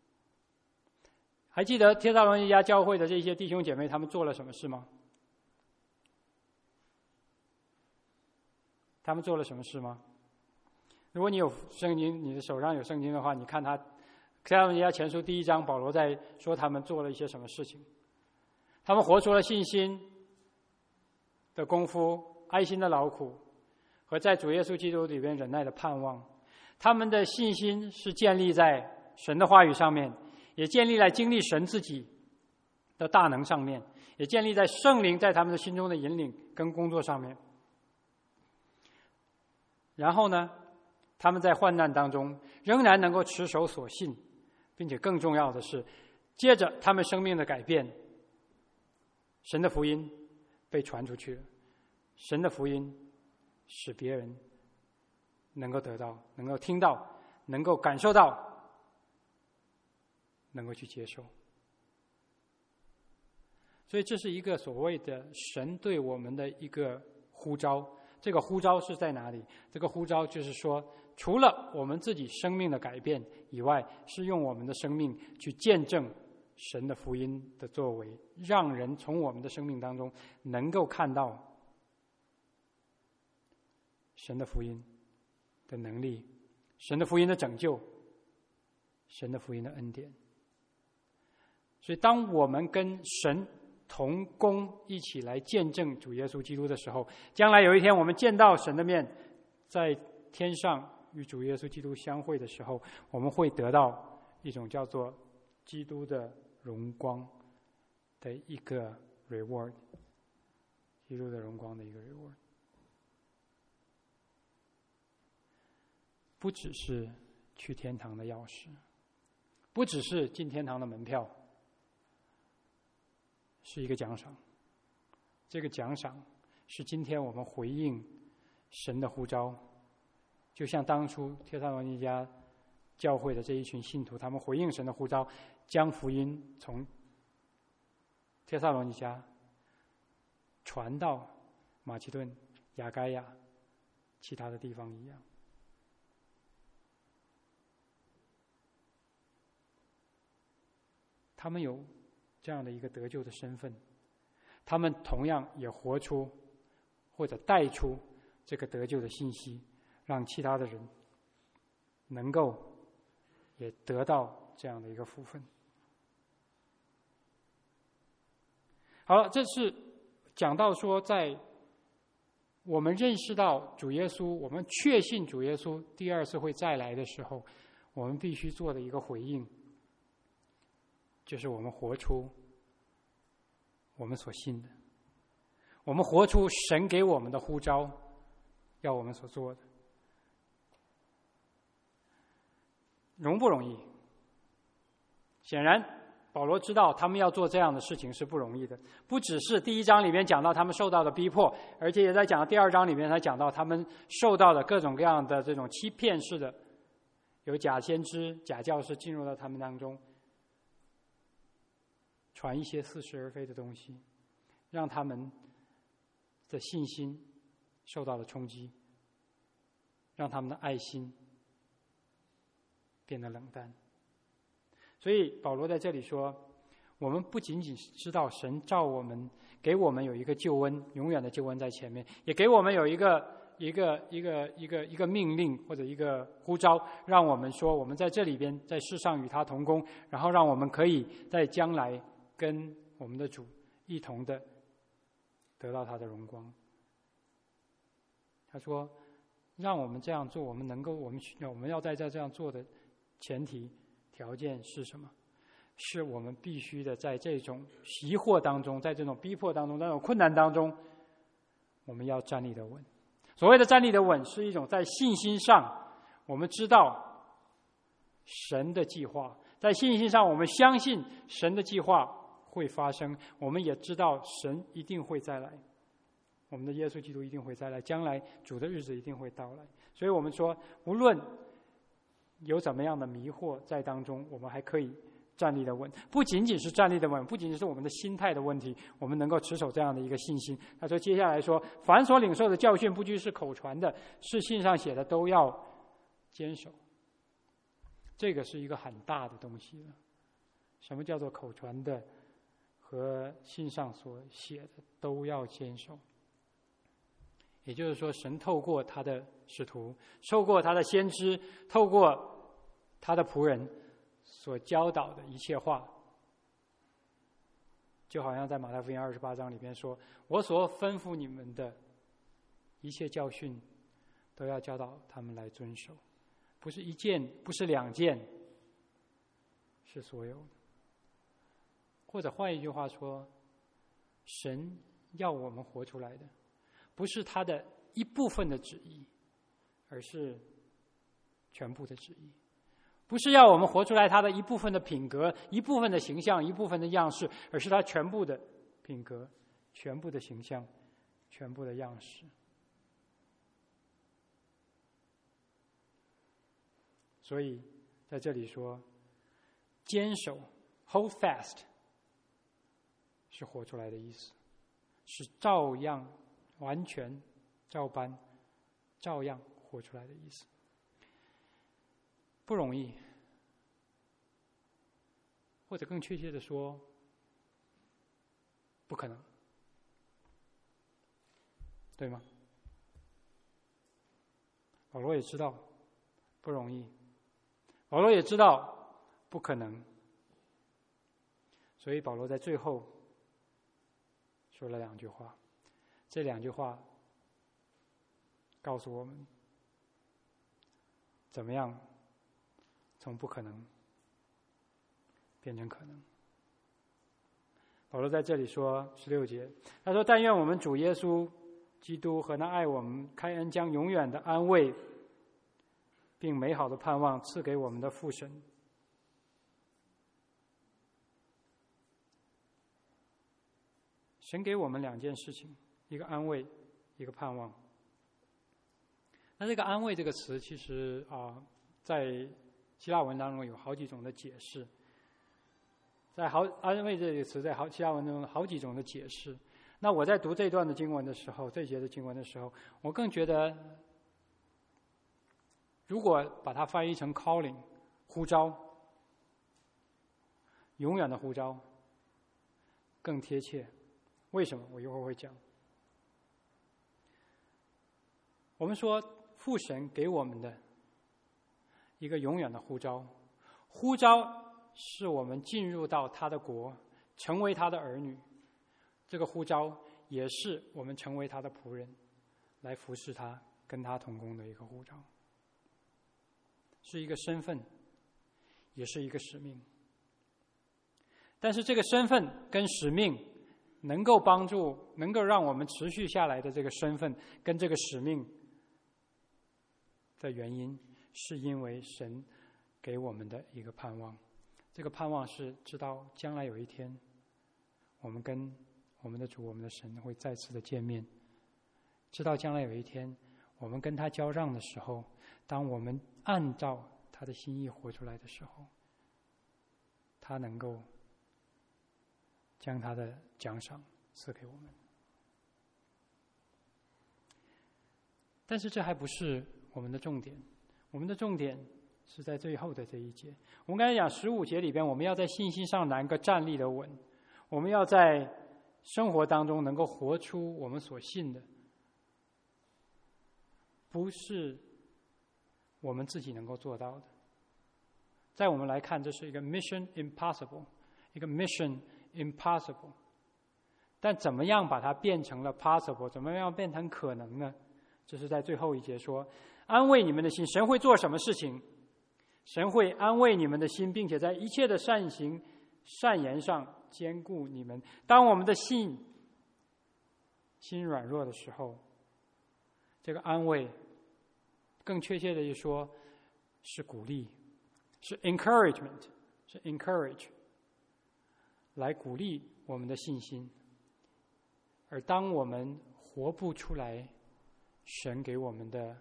A: 还记得帖撒罗尼迦教会的这些弟兄姐妹他们做了什么事吗？他们做了什么事吗？如果你有圣经，你的手上有圣经的话，你看他帖撒罗尼迦前书第一章，保罗在说他们做了一些什么事情。他们活出了信心的功夫、爱心的劳苦和在主耶稣基督里边忍耐的盼望。他们的信心是建立在神的话语上面，也建立在经历神自己的大能上面，也建立在圣灵在他们的心中的引领跟工作上面。然后呢，他们在患难当中仍然能够持守所信，并且更重要的是，接着他们生命的改变，神的福音被传出去了，神的福音使别人能够得到，能够听到，能够感受到，能够去接受。所以这是一个所谓的神对我们的一个呼召。这个呼召是在哪里？这个呼召就是说，除了我们自己生命的改变以外，是用我们的生命去见证神的福音的作为，让人从我们的生命当中能够看到神的福音的能力，神的福音的拯救，神的福音的恩典。所以当我们跟神同工一起来见证主耶稣基督的时候，将来有一天我们见到神的面，在天上与主耶稣基督相会的时候，我们会得到一种叫做基督的荣光的一个 reward， 基督的荣光的一个 reward。 不只是去天堂的钥匙，不只是进天堂的门票，是一个奖赏。这个奖赏是今天我们回应神的呼召，就像当初帖撒罗尼迦教会的这一群信徒，他们回应神的呼召，将福音从帖撒罗尼迦传到马其顿、亚该亚其他的地方一样。他们有这样的一个得救的身份，他们同样也活出或者带出这个得救的信息，让其他的人能够也得到这样的一个福分。好了，这是讲到说在我们认识到主耶稣，我们确信主耶稣第二次会再来的时候，我们必须做的一个回应，就是我们活出我们所信的，我们活出神给我们的呼召，要我们所做的。容不容易？显然保罗知道他们要做这样的事情是不容易的，不只是第一章里面讲到他们受到的逼迫，而且也在讲第二章里面才讲到他们受到的各种各样的这种欺骗式的，有假先知、假教师进入到他们当中，传一些似是而非的东西，让他们的信心受到了冲击，让他们的爱心变得冷淡。所以保罗在这里说，我们不仅仅知道神召我们，给我们有一个救恩，永远的救恩在前面，也给我们有一个一个一个一个一个命令或者一个呼召，让我们说我们在这里边在世上与他同工，然后让我们可以在将来跟我们的主一同的得到他的荣光。他说让我们这样做，我们能够我们我们要在这样做的前提条件是什么？是我们必须的在这种疑惑当中，在这种逼迫当中，在这种困难当中，我们要站立得稳。所谓的站立得稳，是一种在信心上我们知道神的计划，在信心上我们相信神的计划会发生，我们也知道神一定会再来，我们的耶稣基督一定会再来，将来主的日子一定会到来。所以我们说，无论有怎么样的迷惑在当中，我们还可以站立的稳。不仅仅是站立的稳，不仅仅是我们的心态的问题，我们能够持守这样的一个信心。他说接下来说，凡所领受的教训，不拘是口传的，是信上写的，都要坚守。这个是一个很大的东西了。什么叫做口传的和信上所写的都要坚守？也就是说，神透过他的使徒，透过他的先知，透过他的仆人所教导的一切话，就好像在马太福音二十八章里边说，我所吩咐你们的一切教训都要教导他们来遵守，不是一件，不是两件，是所有的。或者换一句话说，神要我们活出来的不是他的一部分的旨意，而是全部的旨意。不是要我们活出来他的一部分的品格，一部分的形象，一部分的样式，而是他全部的品格，全部的形象，全部的样式。所以在这里说坚守 hold fast 是活出来的意思，是照样完全照搬照样活出来的意思。不容易，或者更确切的说，不可能，对吗？保罗也知道不容易，保罗也知道不可能，所以保罗在最后说了两句话，这两句话告诉我们怎么样从不可能变成可能。保罗在这里说十六节，他说但愿我们主耶稣基督和那爱我们开恩将永远的安慰并美好的盼望赐给我们的父神。神给我们两件事情，一个安慰，一个盼望。那这个安慰这个词其实啊、呃，在希腊文当中有好几种的解释，在好安慰这个词在好希腊文当中好几种的解释。那我在读这段的经文的时候，这节的经文的时候，我更觉得，如果把它翻译成 calling 呼召，永远的呼召，更贴切。为什么？我一会儿会讲。我们说父神给我们的一个永远的呼召，呼召是我们进入到他的国，成为他的儿女，这个呼召也是我们成为他的仆人， 来服侍他、跟他同工的一个呼召，是一个身份，也是一个使命。但是这个身份跟使命能够帮助，能够让我们持续下来的这个身份跟这个使命的原因，是因为神给我们的一个盼望。这个盼望是知道将来有一天，我们跟我们的主、我们的神会再次的见面，知道将来有一天我们跟他交账的时候，当我们按照他的心意活出来的时候，他能够将他的奖赏赐给我们。但是这还不是我们的重点，我们的重点是在最后的这一节。我们刚才讲十五节里边，我们要在信心上能够站立的稳，我们要在生活当中能够活出我们所信的，不是我们自己能够做到的。在我们来看，这是一个 mission impossible， 一个 mission impossible。但怎么样把它变成了 possible？ 怎么样变成可能呢？这是在最后一节说，安慰你们的心。神会做什么事情？神会安慰你们的心，并且在一切的善行、善言上坚固你们。当我们的心心软弱的时候，这个安慰，更确切的说，是鼓励，是 encouragement， 是 encourage， 来鼓励我们的信心。而当我们活不出来神给我们的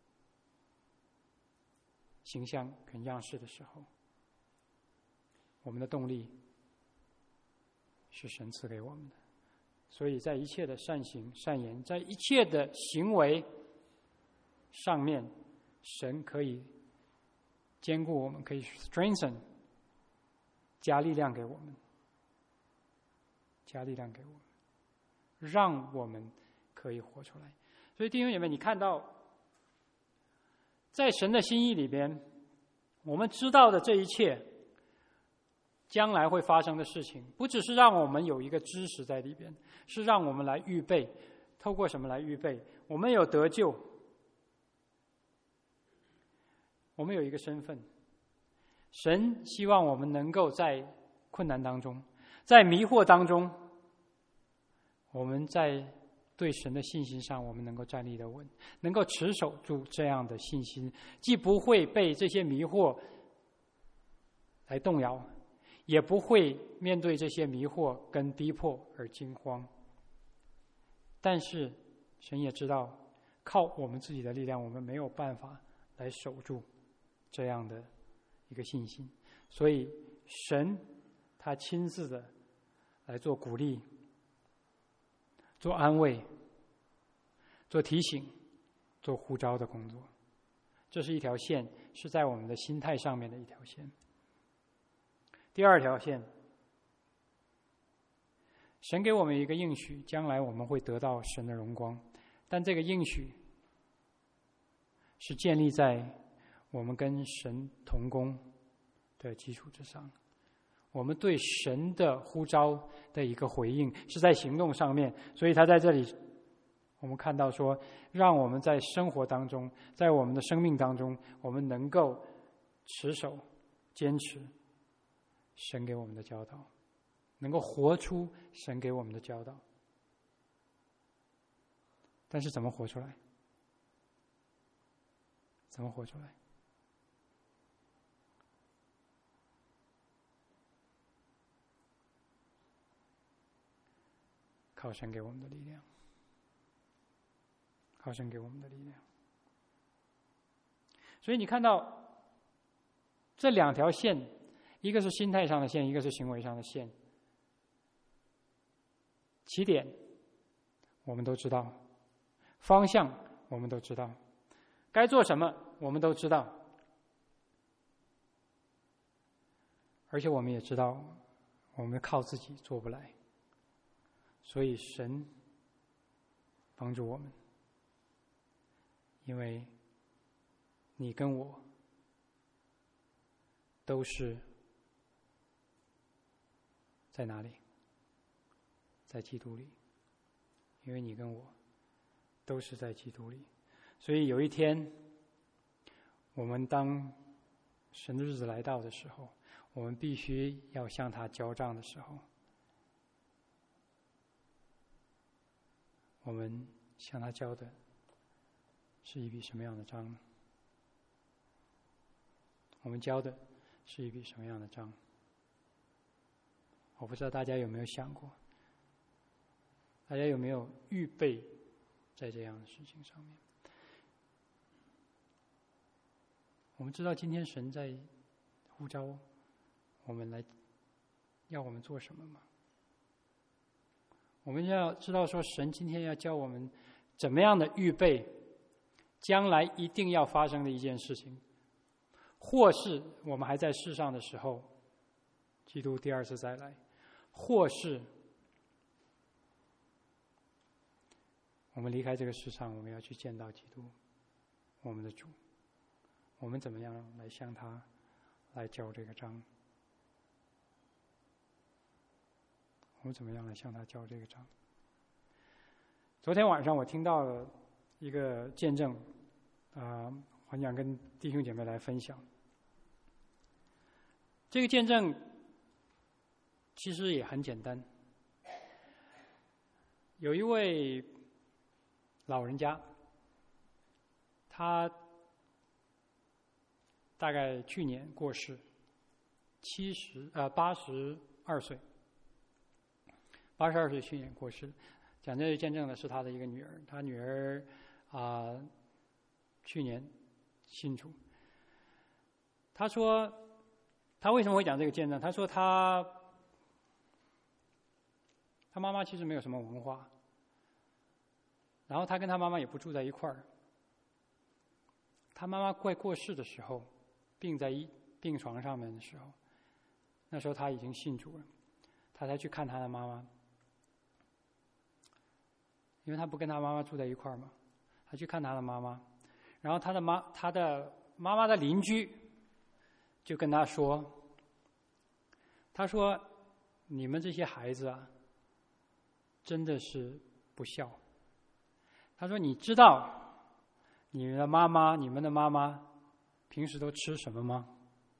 A: 形象跟样式的时候，我们的动力是神赐给我们的。所以在一切的善行、善言，在一切的行为上面，神可以坚固我们，可以 strengthen， 加力量给我们，加力量给我们，让我们可以活出来。所以弟兄姐妹，你看到在神的心意里边，我们知道的这一切将来会发生的事情，不只是让我们有一个知识在里边，是让我们来预备。透过什么来预备？我们有得救，我们有一个身份。神希望我们能够在困难当中，在迷惑当中，我们在对神的信心上，我们能够站立得稳，能够持守住这样的信心，既不会被这些迷惑来动摇，也不会面对这些迷惑跟逼迫而惊慌。但是神也知道，靠我们自己的力量，我们没有办法来守住这样的一个信心，所以神他亲自的来做鼓励，做安慰，做提醒，做呼召的工作。这是一条线，是在我们的心态上面的一条线。第二条线，神给我们一个应许，将来我们会得到神的荣光，但这个应许是建立在我们跟神同工的基础之上。我们对神的呼召的一个回应是在行动上面，所以他在这里我们看到说，让我们在生活当中，在我们的生命当中，我们能够持守坚持神给我们的教导，能够活出神给我们的教导。但是怎么活出来？怎么活出来？靠神给我们的力量，靠神给我们的力量。所以你看到这两条线，一个是心态上的线，一个是行为上的线。起点我们都知道，方向我们都知道，该做什么我们都知道，而且我们也知道我们靠自己做不来，所以神帮助我们。因为你跟我都是在哪里？在基督里。因为你跟我都是在基督里。所以有一天，我们当神的日子来到的时候，我们必须要向他交账的时候，我们向他交的是一笔什么样的账呢？我们交的是一笔什么样的账？我不知道大家有没有想过，大家有没有预备在这样的事情上面？我们知道今天神在呼召我们来，要我们做什么吗？我们要知道说，神今天要教我们怎么样的预备将来一定要发生的一件事情，或是我们还在世上的时候，基督第二次再来，或是我们离开这个世上，我们要去见到基督，我们的主。我们怎么样来向他来交这个账？我们怎么样来向他交这个账？昨天晚上我听到了一个见证，啊、呃，很想跟弟兄姐妹来分享。这个见证其实也很简单，有一位老人家，他大概去年过世，七十呃八十二岁，八十二岁去年过世。讲这个见证的是他的一个女儿，他女儿啊、呃、去年信主。他说他为什么会讲这个见证？他说他他妈妈其实没有什么文化，然后他跟他妈妈也不住在一块儿。他妈妈快过世的时候，病在一病床上面的时候，那时候他已经信主了，他才去看他的妈妈，因为他不跟他妈妈住在一块儿嘛，他去看他的妈妈，然后他的妈他的妈妈的邻居就跟他说，他说你们这些孩子啊，真的是不孝。他说你知道你们的妈妈你们的妈妈平时都吃什么吗？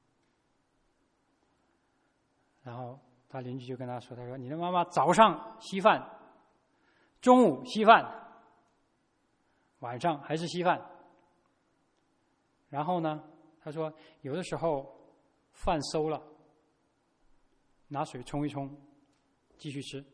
A: 然后他邻居就跟他说，他说你的妈妈早上稀饭，中午稀饭，晚上还是稀饭。然后呢，他说有的时候饭馊了，拿水冲一冲，继续吃。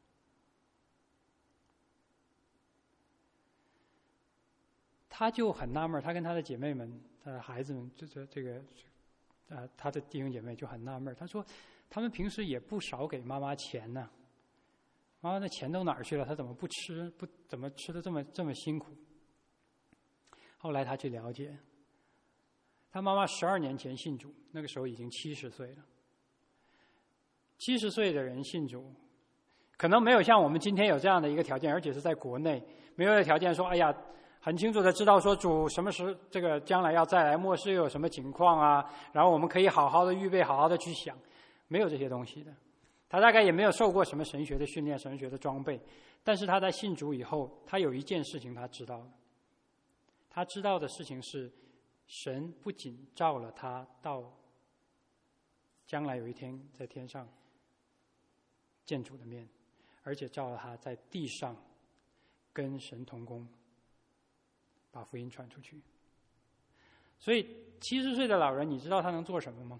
A: 他就很纳闷，他跟他的姐妹们、他的孩子们，这这这个，呃，他的弟兄姐妹就很纳闷。他说，他们平时也不少给妈妈钱呢，妈妈的钱都哪儿去了？他怎么不吃？不怎么吃的这么这么辛苦？后来他去了解，他妈妈十二年前信主，那个时候已经七十岁了。七十岁的人信主，可能没有像我们今天有这样的一个条件，而且是在国内没有条件说，哎呀。很清楚的知道说主什么时这个将来要再来，末世又有什么情况啊？然后我们可以好好的预备，好好的去想，没有这些东西的。他大概也没有受过什么神学的训练、神学的装备，但是他在信主以后，他有一件事情他知道了。他知道的事情是，神不仅召了他到将来有一天在天上见主的面，而且召了他在地上跟神同工。把福音传出去。所以七十岁的老人，你知道他能做什么吗？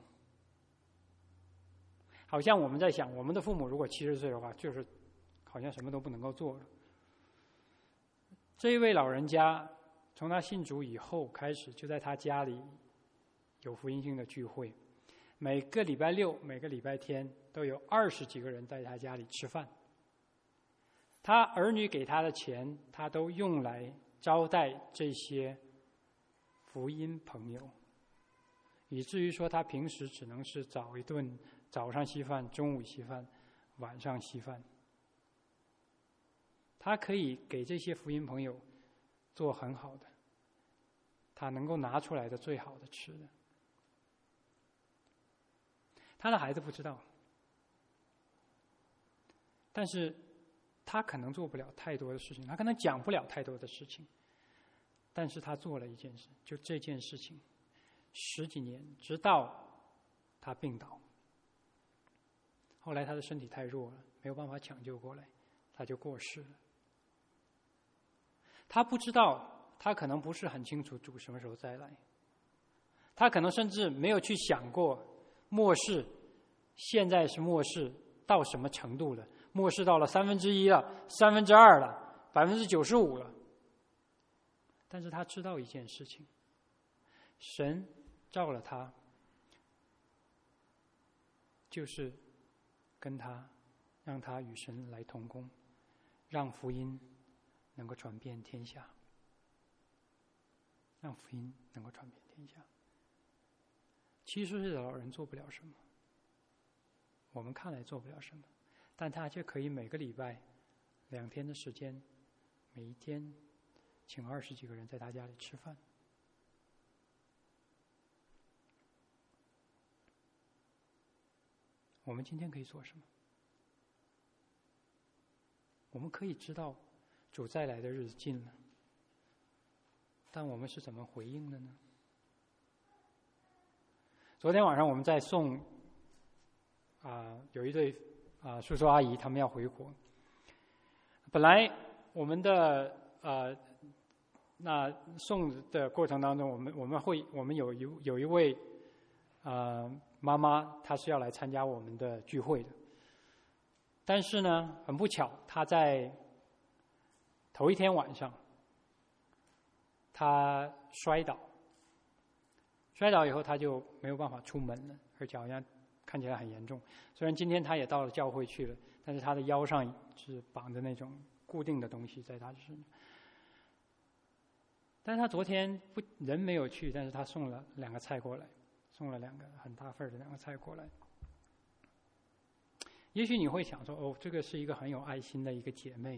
A: 好像我们在想，我们的父母如果七十岁的话，就是好像什么都不能够做了。这一位老人家，从他信主以后开始，就在他家里有福音性的聚会，每个礼拜六、每个礼拜天都有二十几个人在他家里吃饭。他儿女给他的钱，他都用来招待这些福音朋友，以至于说他平时只能是早一顿，早上稀饭，中午稀饭，晚上稀饭。他可以给这些福音朋友做很好的，他能够拿出来的最好的吃的。他的孩子不知道，但是他可能做不了太多的事情，他可能讲不了太多的事情，但是他做了一件事，就这件事情，十几年，直到他病倒。后来他的身体太弱了，没有办法抢救过来，他就过世了。他不知道，他可能不是很清楚主什么时候再来，他可能甚至没有去想过末世现在是末世到什么程度了，末世到了三分之一了，三分之二了，百分之九十五了。但是他知道一件事情，神召了他，就是跟他，让他与神来同工，让福音能够传遍天下，让福音能够传遍天下。七十岁的老人做不了什么，我们看来做不了什么，但他却可以每个礼拜两天的时间，每一天请二十几个人在他家里吃饭。我们今天可以做什么？我们可以知道主再来的日子近了，但我们是怎么回应的呢？昨天晚上我们在送啊、呃，有一对啊、呃、叔叔阿姨，他们要回国。本来我们的呃那送的过程当中，我们我们会我们有一有一位呃妈妈，她是要来参加我们的聚会的。但是呢，很不巧，她在头一天晚上，她摔倒，摔倒以后她就没有办法出门了，而且好像看起来很严重。虽然今天她也到了教会去了，但是她的腰上是绑着那种固定的东西在她身上。但是她昨天不人没有去，但是她送了两个菜过来，送了两个很大份的两个菜过来。也许你会想说，哦，这个是一个很有爱心的一个姐妹，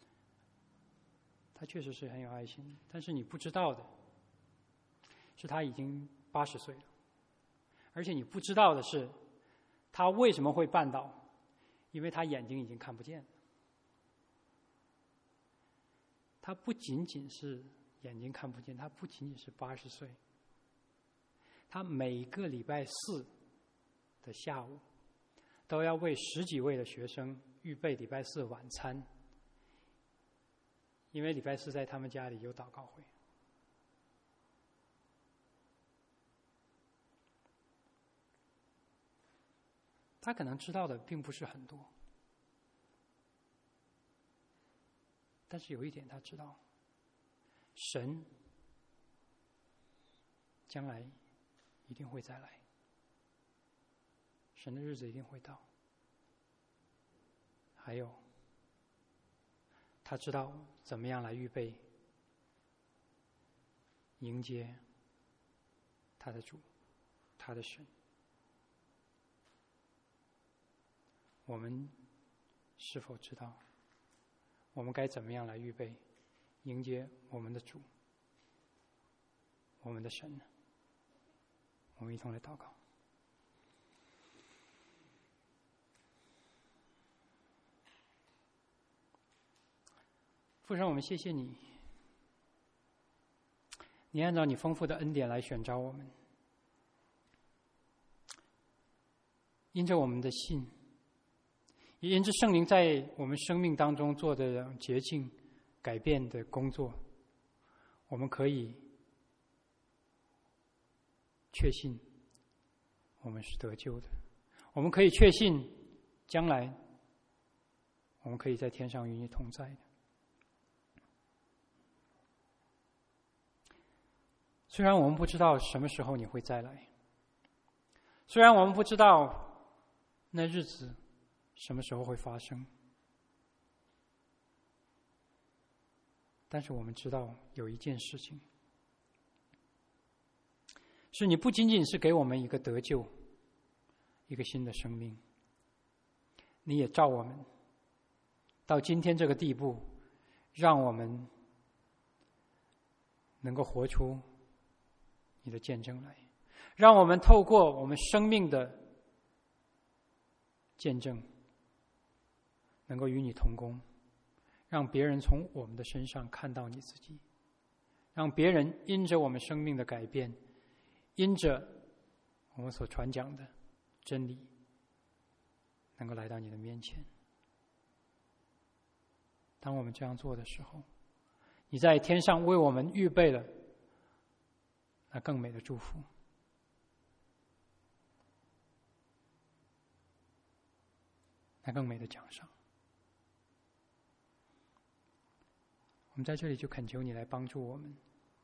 A: 她确实是很有爱心，但是你不知道的是她已经八十岁了，而且你不知道的是她为什么会绊倒，因为她眼睛已经看不见了。她不仅仅是眼睛看不见，她不仅仅是八十岁，她每个礼拜四的下午都要为十几位的学生预备礼拜四晚餐，因为礼拜四在他们家里有祷告会。他可能知道的并不是很多，但是有一点他知道，神将来一定会再来，神的日子一定会到。还有，他知道怎么样来预备迎接他的主，他的神。我们是否知道我们该怎么样来预备迎接我们的主，我们的神呢？我们一同来祷告。父神，我们谢谢你，你按照你丰富的恩典来选召我们，因着我们的信，也因着圣灵在我们生命当中做的洁净改变的工作，我们可以确信我们是得救的，我们可以确信将来我们可以在天上与你同在的。虽然我们不知道什么时候你会再来，虽然我们不知道那日子什么时候会发生，但是我们知道有一件事情，是你不仅仅是给我们一个得救，一个新的生命，你也召我们到今天这个地步，让我们能够活出你的见证来，让我们透过我们生命的见证，能够与你同工， 让别人从我们的身上看到你自己，让别人因着我们生命的改变，因着我们所传讲的真理，能够来到你的面前。当我们这样做的时候，你在天上为我们预备了那更美的祝福，那更美的奖赏。我们在这里就恳求你来帮助我们，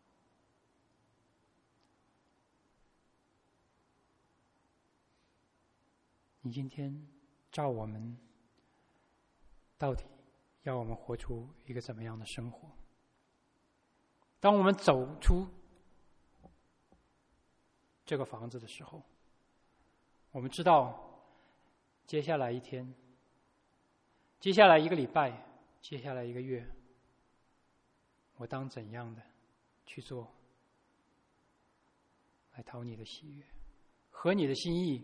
A: 你今天照我们到底要我们活出一个怎么样的生活？当我们走出这个房子的时候，我们知道接下来一天，接下来一个礼拜，接下来一个月，我当怎样的去做，来讨你的喜悦，合你的心意。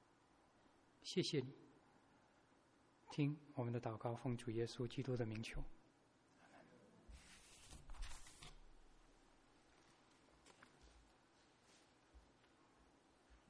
A: 谢谢你，听我们的祷告，奉主耶稣基督的名求。